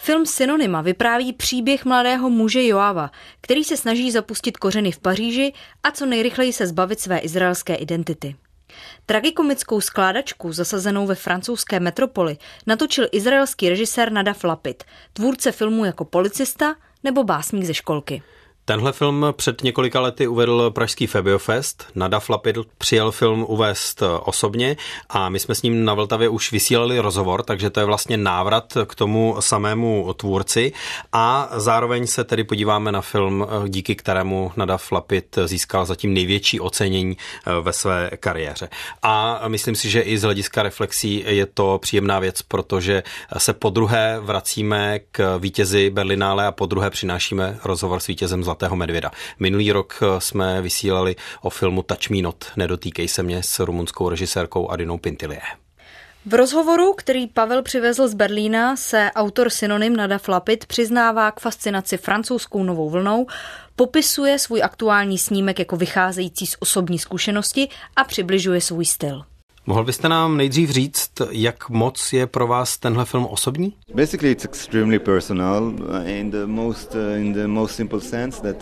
Film Synonyma vypráví příběh mladého muže Joava, který se snaží zapustit kořeny v Paříži a co nejrychleji se zbavit své izraelské identity. Tragikomickou skládačku zasazenou ve francouzské metropoli natočil izraelský režisér Nadav Lapid, tvůrce filmů jako Policista nebo Básník ze školky. Tenhle film před několika lety uvedl pražský Febiofest. Nadav Lapid přijel film uvést osobně a my jsme s ním na Vltavě už vysílali rozhovor, takže to je vlastně návrat k tomu samému tvůrci a zároveň se tedy podíváme na film, díky kterému Nadav Lapid získal zatím největší ocenění ve své kariéře. A myslím si, že i z hlediska reflexí je to příjemná věc, protože se podruhé vracíme k vítězi Berlinále a podruhé přinášíme rozhovor s vítězem Zlatého medvěda. Minulý rok jsme vysílali o filmu Touch Me Not, Nedotýkej se mě, s rumunskou režisérkou Adinou Pintilie. V rozhovoru, který Pavel přivezl z Berlína, se autor Synonym Nadav Lapid přiznává k fascinaci francouzskou novou vlnou, popisuje svůj aktuální snímek jako vycházející z osobní zkušenosti a přibližuje svůj styl. Mohl byste nám nejdřív říct, jak moc je pro vás tenhle film osobní? Basically it's extremely personal in the most simple sense that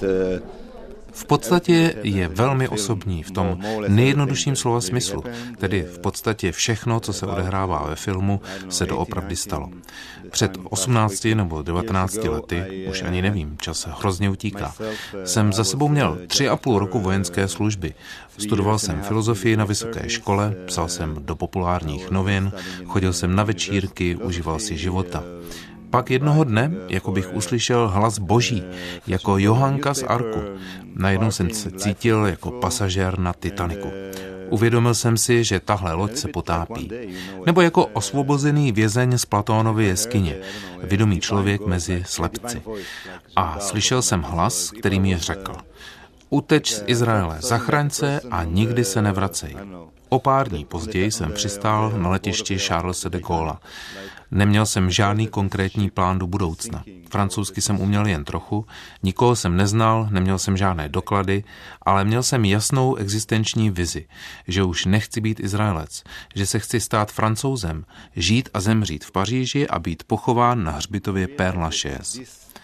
v podstatě je velmi osobní v tom nejjednodušším slova smyslu, tedy v podstatě všechno, co se odehrává ve filmu, se doopravdy stalo. Před 18 nebo 19 lety, už ani nevím, čas hrozně utíká, jsem za sebou měl 3,5 roku vojenské služby. Studoval jsem filozofii na vysoké škole, psal jsem do populárních novin, chodil jsem na večírky, užíval si života. Pak jednoho dne, jako bych uslyšel hlas Boží, jako Johanka z Arku. Najednou jsem se cítil jako pasažér na Titaniku. Uvědomil jsem si, že tahle loď se potápí. Nebo jako osvobozený vězeň z Platónovy jeskyně, vědomý člověk mezi slepci. A slyšel jsem hlas, který mi řekl: Uteč z Izraele, zachraň se a nikdy se nevracej. O pár dní později jsem přistál na letišti Charlese de Gaulle. Neměl jsem žádný konkrétní plán do budoucna. Francouzsky jsem uměl jen trochu, nikoho jsem neznal, neměl jsem žádné doklady, ale měl jsem jasnou existenční vizi, že už nechci být Izraelec, že se chci stát Francouzem, žít a zemřít v Paříži a být pochován na hřbitově Père Lachaise.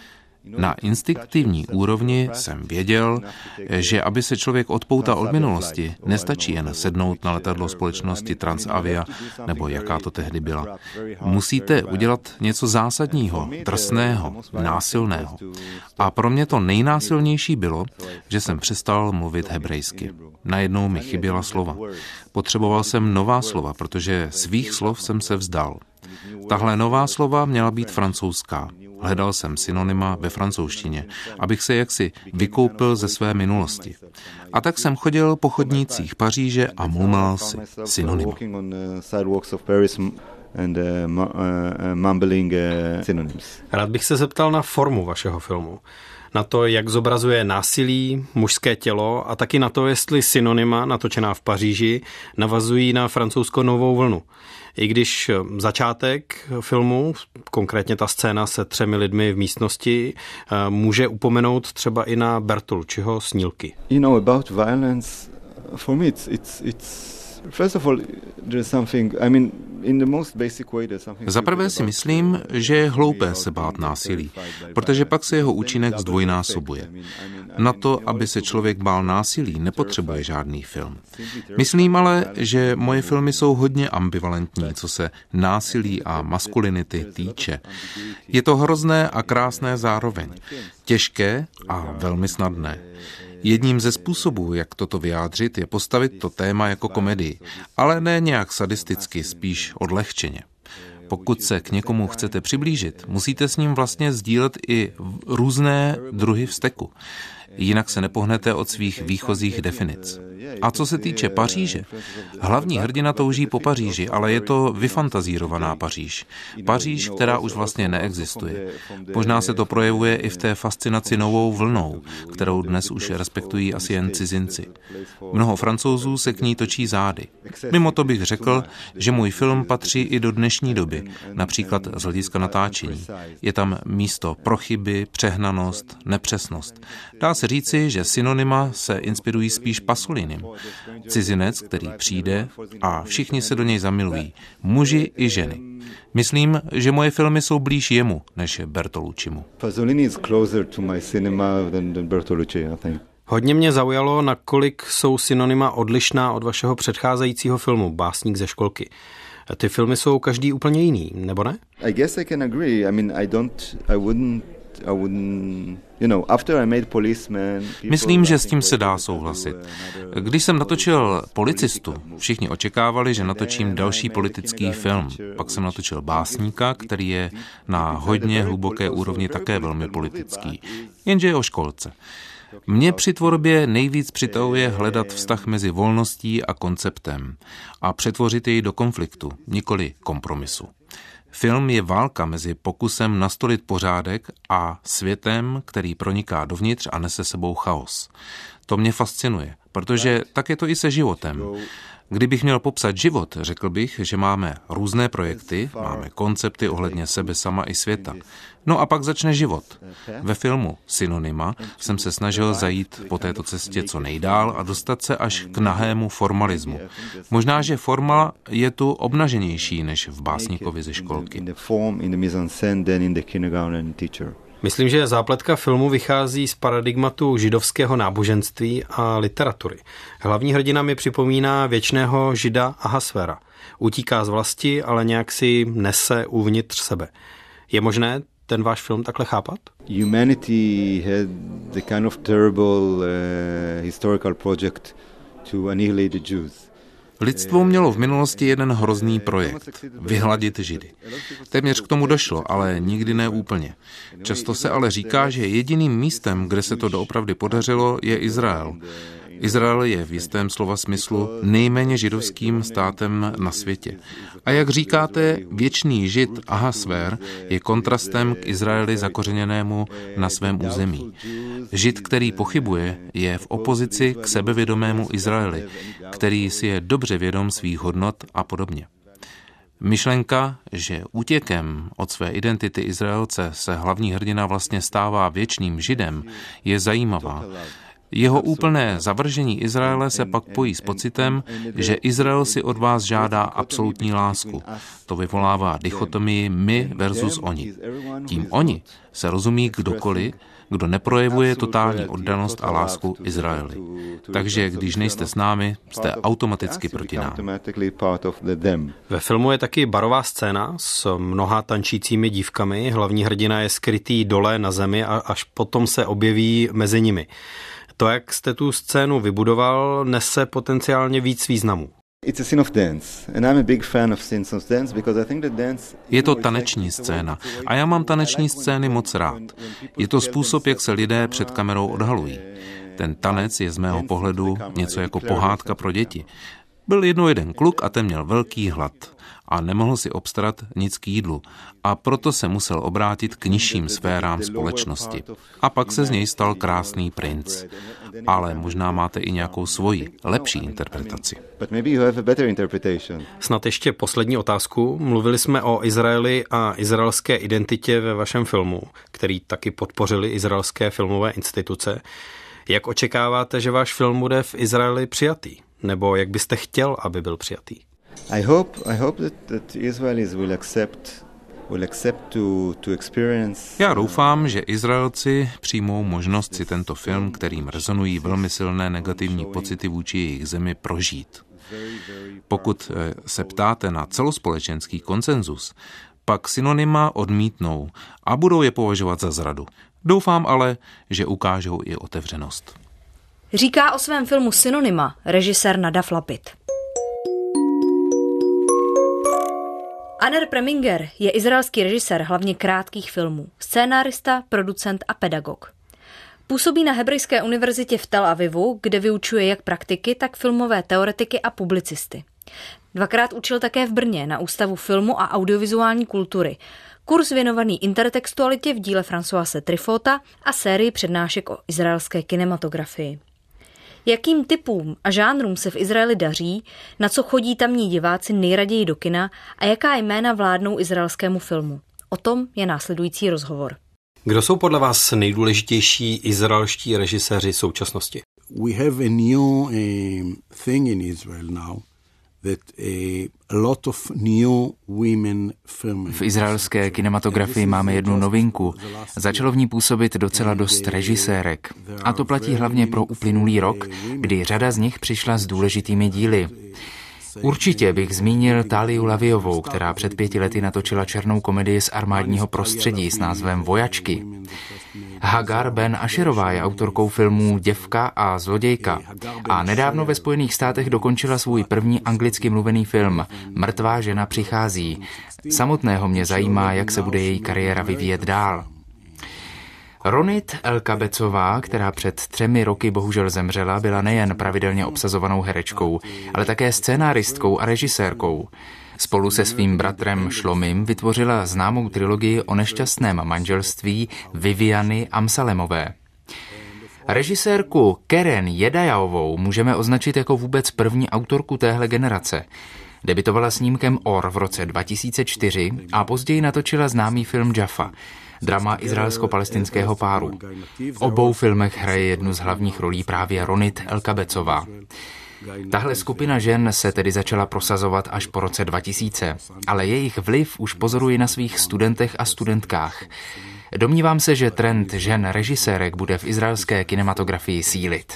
Na instinktivní úrovni jsem věděl, že aby se člověk odpoutal od minulosti, nestačí jen sednout na letadlo společnosti Transavia, nebo jaká to tehdy byla. Musíte udělat něco zásadního, drsného, násilného. A pro mě to nejnásilnější bylo, že jsem přestal mluvit hebrejsky. Najednou mi chyběla slova. Potřeboval jsem nová slova, protože svých slov jsem se vzdal. Tahle nová slova měla být francouzská. Hledal jsem synonyma ve francouzštině, abych se jaksi vykoupil ze své minulosti. A tak jsem chodil po chodnících Paříže a mumlal si synonyma. Rád bych se zeptal na formu vašeho filmu. Na to, jak zobrazuje násilí, mužské tělo a taky na to, jestli Synonyma, natočená v Paříži, navazují na francouzskou novou vlnu. I když začátek filmu, konkrétně ta scéna se 3 lidmi v místnosti, může upomenout třeba i na Bertolucciho Snílky. About violence, for me it's first of all, there's something, in the most basic way there's something. Za prvé si myslím, že je hloupé se bát násilí, protože pak se jeho účinek zdvojnásobuje. Na to, aby se člověk bál násilí, nepotřebuje žádný film. Myslím ale, že moje filmy jsou hodně ambivalentní, co se násilí a maskulinity týče. Je to hrozné a krásné zároveň. Těžké a velmi snadné. Jedním ze způsobů, jak toto vyjádřit, je postavit to téma jako komedii, ale ne nějak sadisticky, spíš odlehčeně. Pokud se k někomu chcete přiblížit, musíte s ním vlastně sdílet i různé druhy vzteku. Jinak se nepohnete od svých výchozích definic. A co se týče Paříže, hlavní hrdina touží po Paříži, ale je to vyfantazírovaná Paříž. Paříž, která už vlastně neexistuje. Možná se to projevuje i v té fascinaci novou vlnou, kterou dnes už respektují asi jen cizinci. Mnoho Francouzů se k ní točí zády. Mimo to bych řekl, že můj film patří i do dnešní doby, například z hlediska natáčení. Je tam místo pro chyby, přehnanost, nepřesnost. Dá se říci, že synonyma se inspirují spíš Pasolinem. Cizinec, který přijde a všichni se do něj zamilují, muži i ženy. Myslím, že moje filmy jsou blíž jemu, než Bertoluccimu. Pasolini is closer to my cinema than Bertolucci, I think. Hodně mě zaujalo, nakolik jsou synonyma odlišná od vašeho předcházejícího filmu Básník ze školky. Ty filmy jsou každý úplně jiný, nebo ne? I guess I can agree. I mean, I wouldn't, you know, after I made Policeman. Myslím, že s tím se dá souhlasit. Když jsem natočil Policistu, všichni očekávali, že natočím další politický film. Pak jsem natočil Básníka, který je na hodně hluboké úrovni také velmi politický, jenže je o školce. Mě při tvorbě nejvíc přitahuje hledat vztah mezi volností a konceptem a přetvořit jej do konfliktu, nikoli kompromisu. Film je válka mezi pokusem nastolit pořádek a světem, který proniká dovnitř a nese sebou chaos. To mě fascinuje, protože tak je to i se životem. Kdybych měl popsat život, řekl bych, že máme různé projekty, máme koncepty ohledně sebe sama i světa. No a pak začne život. Ve filmu Synonyma jsem se snažil zajít po této cestě co nejdál a dostat se až k nahému formalismu. Možná, že forma je tu obnaženější než v Básníkovi ze školky. Myslím, že zápletka filmu vychází z paradigmatu židovského náboženství a literatury. Hlavní hrdina mi připomíná věčného žida Ahasvéra. Utíká z vlasti, ale nějak si nese uvnitř sebe. Je možné ten váš film takhle chápat? Humanity had the kind of terrible historical project to annihilate the Jews. Lidstvo mělo v minulosti jeden hrozný projekt – vyhladit Židy. Téměř k tomu došlo, ale nikdy ne úplně. Často se ale říká, že jediným místem, kde se to doopravdy podařilo, je Izrael. Izrael je v jistém slova smyslu nejméně židovským státem na světě. A jak říkáte, věčný žid Ahasvér je kontrastem k Izraeli zakořeněnému na svém území. Žid, který pochybuje, je v opozici k sebevědomému Izraeli, který si je dobře vědom svých hodnot a podobně. Myšlenka, že útěkem od své identity Izraelce se hlavní hrdina vlastně stává věčným židem, je zajímavá. Jeho úplné zavržení Izraele se pak pojí s pocitem, že Izrael si od vás žádá absolutní lásku. To vyvolává dichotomii my versus oni. Tím oni se rozumí kdokoliv, kdo neprojevuje totální oddanost a lásku Izraeli. Takže když nejste s námi, jste automaticky proti nám. Ve filmu je taky barová scéna s mnoha tančícími dívkami. Hlavní hrdina je skrytý dole na zemi a až potom se objeví mezi nimi. To, jak jste tu scénu vybudoval, nese potenciálně víc významů. Je to taneční scéna a já mám taneční scény moc rád. Je to způsob, jak se lidé před kamerou odhalují. Ten tanec je z mého pohledu něco jako pohádka pro děti. Byl jednou jeden kluk a ten měl velký hlad a nemohl si obstarat nic k jídlu a proto se musel obrátit k nižším sférám společnosti. A pak se z něj stal krásný princ. Ale možná máte i nějakou svoji, lepší interpretaci. Snad ještě poslední otázku. Mluvili jsme o Izraeli a izraelské identitě ve vašem filmu, který taky podpořili izraelské filmové instituce. Jak očekáváte, že váš film bude v Izraeli přijatý? Nebo jak byste chtěl, aby byl přijatý? I hope that Israelis will accept to experience. Já doufám, že Izraelci přijmou možnost si tento film, kterým rezonují velmi silné negativní pocity vůči jejich zemi, prožít. Pokud se ptáte na celospolečenský konsenzus, pak synonyma odmítnou a budou je považovat za zradu. Doufám ale, že ukážou i otevřenost. Říká o svém filmu Synonyma režisér Nadav Lapid. Aner Preminger je izraelský režisér hlavně krátkých filmů, scénárista, producent a pedagog. Působí na Hebrejské univerzitě v Tel Avivu, kde vyučuje jak praktiky, tak filmové teoretiky a publicisty. 2krát učil také v Brně na Ústavu filmu a audiovizuální kultury. Kurz věnovaný intertextualitě v díle Françoise Truffautta a sérii přednášek o izraelské kinematografii. Jakým typům a žánrům se v Izraeli daří, na co chodí tamní diváci nejraději do kina a jaká jména vládnou izraelskému filmu. O tom je následující rozhovor. Kdo jsou podle vás nejdůležitější izraelští režiséři současnosti? We have a new thing in Israel now. V izraelské kinematografii máme jednu novinku. Začalo v ní působit docela dost režisérek. A to platí hlavně pro uplynulý rok, kdy řada z nich přišla s důležitými díly. Určitě bych zmínil Táliu Laviovou, která před 5 lety natočila černou komedii z armádního prostředí s názvem Vojačky. Hagar Ben Asherová je autorkou filmů Děvka a Zlodějka a nedávno ve Spojených státech dokončila svůj první anglicky mluvený film Mrtvá žena přichází. Samotného mě zajímá, jak se bude její kariéra vyvíjet dál. Ronit Elkabecová, která před 3 roky bohužel zemřela, byla nejen pravidelně obsazovanou herečkou, ale také scénáristkou a režisérkou. Spolu se svým bratrem Šlomim vytvořila známou trilogii o nešťastném manželství Viviany Amsalemové. Režisérku Keren Jedajovou můžeme označit jako vůbec první autorku téhle generace. Debitovala snímkem Or v roce 2004 a později natočila známý film Jaffa, drama izraelsko-palestinského páru. V obou filmech hraje jednu z hlavních rolí právě Ronit Elkabecová. Tahle skupina žen se tedy začala prosazovat až po roce 2000, ale jejich vliv už pozoruji na svých studentech a studentkách. Domnívám se, že trend žen režisérek bude v izraelské kinematografii sílit.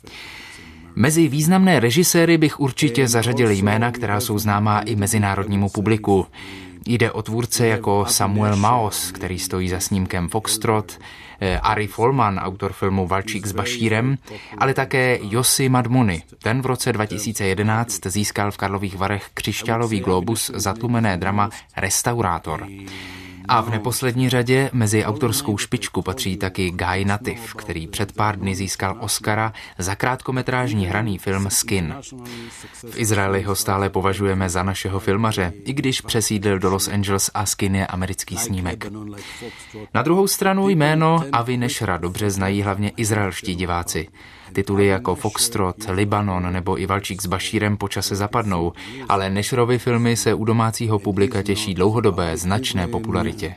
Mezi významné režiséry bych určitě zařadil jména, která jsou známá i mezinárodnímu publiku. Jde o tvůrce jako Samuel Maoz, který stojí za snímkem Foxtrot, Ari Folman, autor filmu Valčík s Bašírem, ale také Yossi Madmuni. Ten v roce 2011 získal v Karlových Varech křišťálový glóbus za tlumené drama Restaurátor. A v neposlední řadě mezi autorskou špičku patří taky Guy Nativ, který před pár dny získal Oscara za krátkometrážní hraný film Skin. V Izraeli ho stále považujeme za našeho filmaře, i když přesídlil do Los Angeles a Skin je americký snímek. Na druhou stranu jméno Avi Nešra dobře znají hlavně izraelští diváci. Tituly jako Foxtrot, Libanon nebo i Valčík s Bašírem po čase zapadnou, ale Nešrovy filmy se u domácího publika těší dlouhodobé značné popularitě.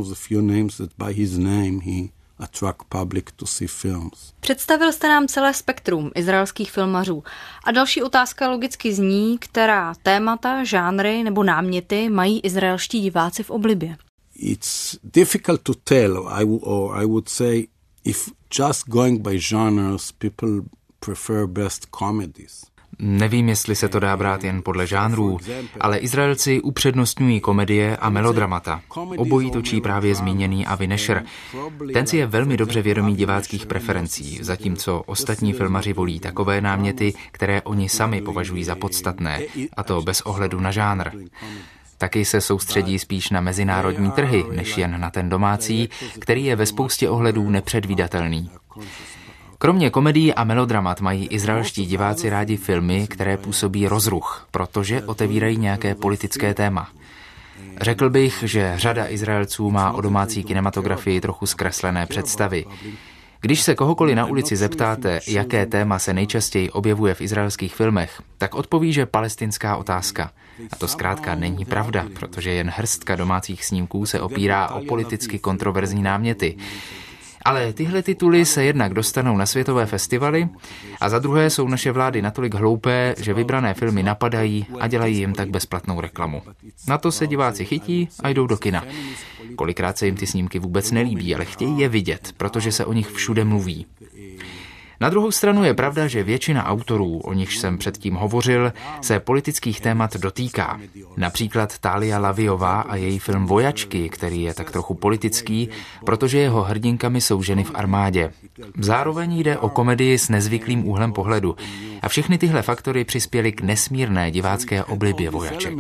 Představil jste nám celé spektrum izraelských filmařů. A další otázka logicky zní, která témata, žánry nebo náměty mají izraelští diváci v oblibě. It's difficult to tell, I would say, if just going by genres, people prefer best comedies. Nevím, jestli se to dá brát jen podle žánrů, ale Izraelci upřednostňují komedie a melodramata. Obojí točí právě zmíněný Avi Nesher. Ten si je velmi dobře vědomý diváckých preferencí, zatímco ostatní filmaři volí takové náměty, které oni sami považují za podstatné, a to bez ohledu na žánr. Taky se soustředí spíš na mezinárodní trhy, než jen na ten domácí, který je ve spoustě ohledů nepředvídatelný. Kromě komedií a melodramat mají izraelští diváci rádi filmy, které působí rozruch, protože otevírají nějaké politické téma. Řekl bych, že řada Izraelců má o domácí kinematografii trochu zkreslené představy. Když se kohokoliv na ulici zeptáte, jaké téma se nejčastěji objevuje v izraelských filmech, tak odpoví, že palestinská otázka. A to zkrátka není pravda, protože jen hrstka domácích snímků se opírá o politicky kontroverzní náměty. Ale tyhle tituly se jednak dostanou na světové festivaly a za druhé jsou naše vlády natolik hloupé, že vybrané filmy napadají a dělají jim tak bezplatnou reklamu. Na to se diváci chytí a jdou do kina. Kolikrát se jim ty snímky vůbec nelíbí, ale chtějí je vidět, protože se o nich všude mluví. Na druhou stranu je pravda, že většina autorů, o nichž jsem předtím hovořil, se politických témat dotýká. Například Tália Laviová a její film Vojačky, který je tak trochu politický, protože jeho hrdinkami jsou ženy v armádě. Zároveň jde o komedii s nezvyklým úhlem pohledu a všechny tyhle faktory přispěly k nesmírné divácké oblibě Vojaček.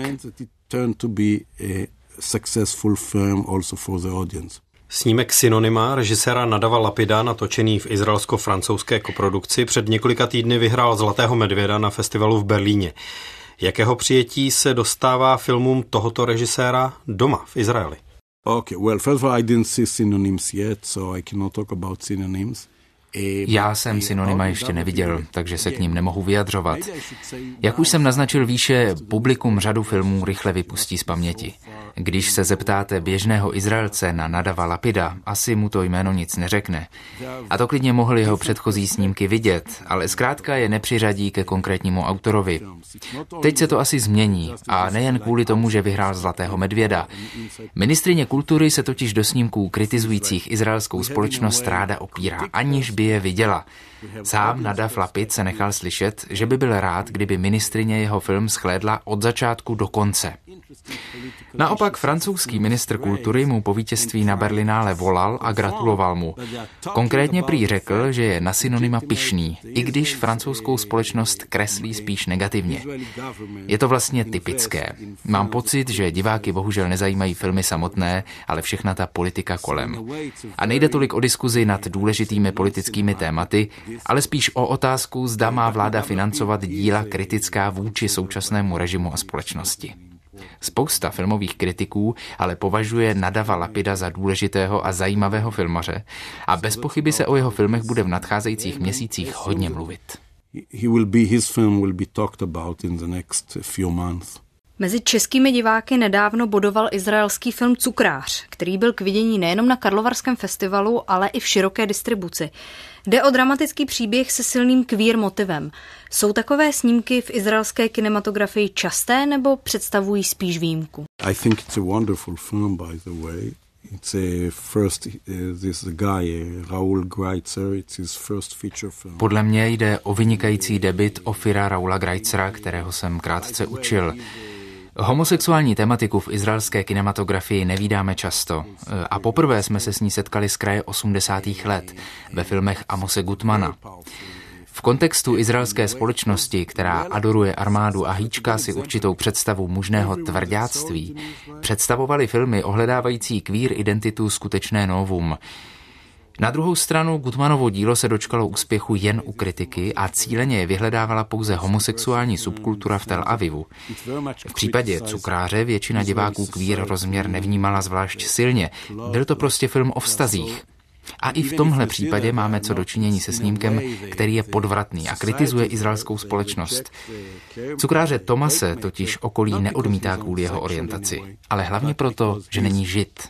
Snímek Synonyma režiséra Nadava Lapida, natočený v izraelsko-francouzské koprodukci, před několika týdny vyhrál Zlatého medvěda na festivalu v Berlíně. Jakého přijetí se dostává filmům tohoto režiséra doma v Izraeli? Okay, well, first of all, I didn't see Synonyms yet, so I cannot talk about Synonyms. Já jsem Synonyma ještě neviděl, takže se k ním nemohu vyjadřovat. Jak už jsem naznačil výše, publikum řadu filmů rychle vypustí z paměti. Když se zeptáte běžného Izraelce na Nadava Lapida, asi mu to jméno nic neřekne. A to klidně mohl jeho předchozí snímky vidět, ale zkrátka je nepřiřadí ke konkrétnímu autorovi. Teď se to asi změní, a nejen kvůli tomu, že vyhrál Zlatého medvěda. Ministryně kultury se totiž do snímků kritizujících izraelskou společnost ráda opírá, aniž by je viděla. Sám Nadav Lapid se nechal slyšet, že by byl rád, kdyby ministryně jeho film shlédla od začátku do konce. Naopak francouzský ministr kultury mu po vítězství na Berlinále volal a gratuloval mu. Konkrétně prý řekl, že je na Synonyma pyšný, i když francouzskou společnost kreslí spíš negativně. Je to vlastně typické. Mám pocit, že diváky bohužel nezajímají filmy samotné, ale všechna ta politika kolem. A nejde tolik o diskuzi nad důležitými politickými tématy, ale spíš o otázku, zda má vláda financovat díla kritická vůči současnému režimu a společnosti. Spousta filmových kritiků ale považuje Nadava Lapida za důležitého a zajímavého filmaře a bez pochyby se o jeho filmech bude v nadcházejících měsících hodně mluvit. His film will be talked about in the next few months. Mezi českými diváky nedávno bodoval izraelský film Cukrář, který byl k vidění nejenom na Karlovarském festivalu, ale i v široké distribuci. Jde o dramatický příběh se silným queer motivem. Jsou takové snímky v izraelské kinematografii časté nebo představují spíš výjimku? I think it's a wonderful film, by the way. It's a first, this guy, Raoul Greitzer, it's his first feature film. Podle mě jde o vynikající debut Ofira Raoula Greitzera, kterého jsem krátce učil. Homosexuální tematiku v izraelské kinematografii nevídáme často a poprvé jsme se s ní setkali z kraje 80. let ve filmech Amose Gutmana. V kontextu izraelské společnosti, která adoruje armádu a hýčká si určitou představu mužného tvrďáctví, představovaly filmy ohledávající queer identitu skutečné novum. Na druhou stranu Gutmanovo dílo se dočkalo úspěchu jen u kritiky a cíleně je vyhledávala pouze homosexuální subkultura v Tel Avivu. V případě Cukráře většina diváků queer rozměr nevnímala zvlášť silně. Byl to prostě film o vztazích. A i v tomhle případě máme co dočinění se snímkem, který je podvratný a kritizuje izraelskou společnost. Cukráře Tomase totiž okolí neodmítá kvůli jeho orientaci, ale hlavně proto, že není žid.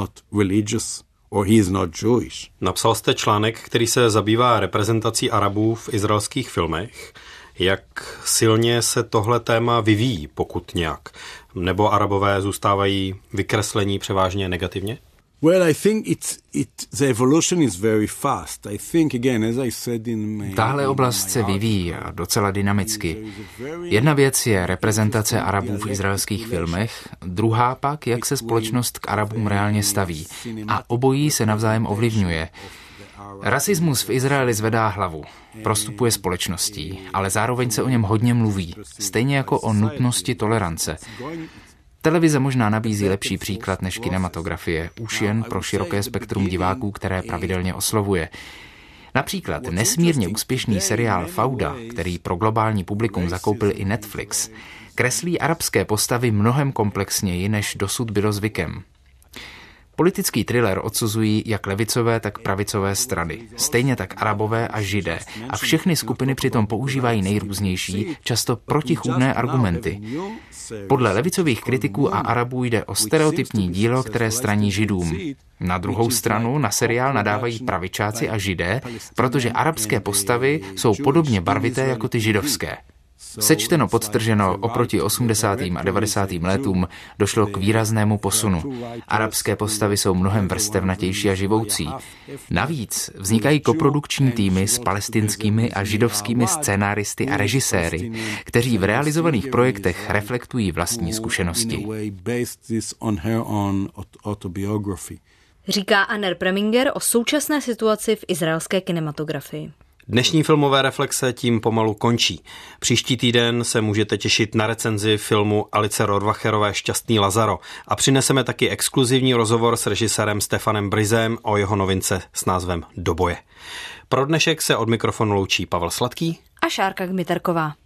Or he is not Jewish. Napsal jste článek, který se zabývá reprezentací Arabů v izraelských filmech. Jak silně se tohle téma vyvíjí, pokud nějak? Nebo Arabové zůstávají vykreslení převážně negativně? Well, I think the evolution is very fast. I think, again, as I said in my... Tahle oblast se vyvíjí docela dynamicky. Jedna věc je reprezentace Arabů v izraelských filmech, druhá pak, jak se společnost k Arabům reálně staví. A obojí se navzájem ovlivňuje. Rasismus v Izraeli zvedá hlavu, prostupuje společností, ale zároveň se o něm hodně mluví, stejně jako o nutnosti tolerance. Televize možná nabízí lepší příklad než kinematografie, už jen pro široké spektrum diváků, které pravidelně oslovuje. Například nesmírně úspěšný seriál Fauda, který pro globální publikum zakoupil i Netflix, kreslí arabské postavy mnohem komplexněji, než dosud bylo zvykem. Politický thriller odsuzují jak levicové, tak pravicové strany, stejně tak Arabové a Židé, a všechny skupiny přitom používají nejrůznější, často protichůdné argumenty. Podle levicových kritiků a Arabů jde o stereotypní dílo, které straní Židům. Na druhou stranu na seriál nadávají pravičáci a Židé, protože arabské postavy jsou podobně barvité jako ty židovské. Sečteno podtrženo oproti 80. a 90. letům došlo k výraznému posunu. Arabské postavy jsou mnohem vrstevnatější a živoucí. Navíc vznikají koprodukční týmy s palestinskými a židovskými scénáristy a režiséry, kteří v realizovaných projektech reflektují vlastní zkušenosti. Říká Aner Preminger o současné situaci v izraelské kinematografii. Dnešní filmové reflexe tím pomalu končí. Příští týden se můžete těšit na recenzi filmu Alice Rohrwacherové Šťastný Lazaro a přineseme taky exkluzivní rozhovor s režisérem Stefanem Brizem o jeho novince s názvem Do boje. Pro dnešek se od mikrofonu loučí Pavel Sladký a Šárka Gmiterková.